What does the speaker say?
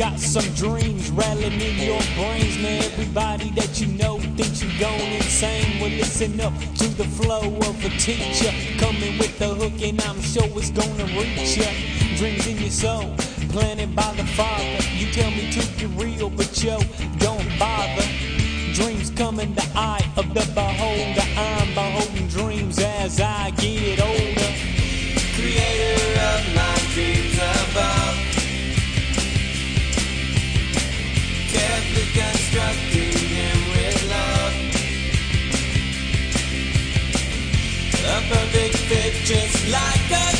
got some dreams rattling in your brains. Now everybody that you know thinks you're going insane. Well, listen up to the flow of a teacher, coming with the hook and I'm sure it's gonna reach ya. Dreams in your soul, planted by the Father. You tell me to get real, but yo, don't bother. Dreams come in the eye of the beholder. I'm beholding dreams as I get older. Creator of my dreams above, carefully constructing him with love. A perfect fit just like a